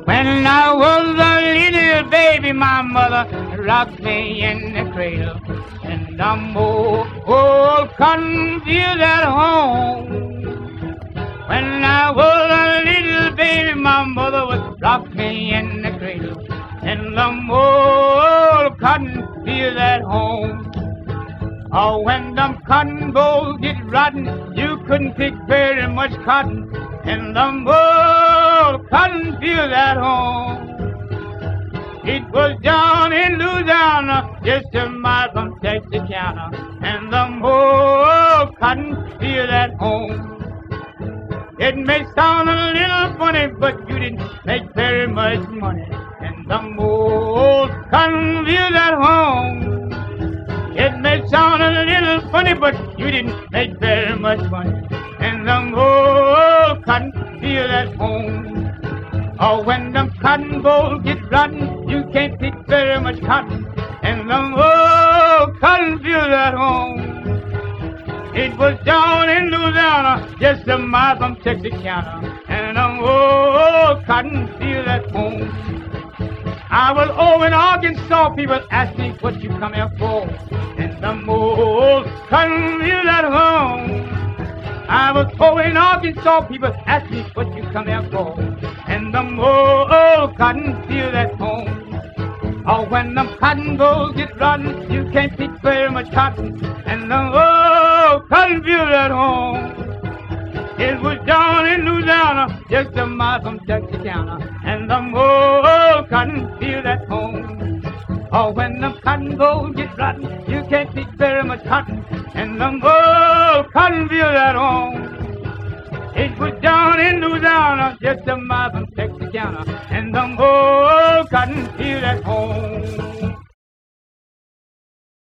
When I was a little baby, my mother rocked me in the cradle, and I'm old confused at home. When I was a little baby, my mother would rock me in the cradle, and I'm old confused at home. Oh, when them cotton bolls get rotten, you couldn't pick very much cotton, and them old cotton fields at home. It was down in Louisiana, just a mile from Texarkana, and them old cotton fields at home. It may sound a little funny, but you didn't make very much money, and them old cotton fields at home. It may sound a little funny, but you didn't make very much money, and them old cotton fields at home. Oh, when them cotton bolls get rotten, you can't pick very much cotton, and them old cotton fields at home. It was down in Louisiana, just a mile from Texarkana, and them old cotton fields at home. I was over in Arkansas, people asked me what you come here for, and them old cotton fields at home. I was over in Arkansas, people asked me what you come here for, and them old cotton fields at home. Oh, when them cotton bolls get rotten, you can't pick very much cotton, and them old cotton fields at home. It was down in Louisiana, just a mile from Texarkana, and them old cotton fields at home. Oh, when them cotton bolls get rotten, you can't pick very much cotton, and them old cotton fields at home. It was down in Louisiana, just a mile from Texarkana, and them old cotton fields at home.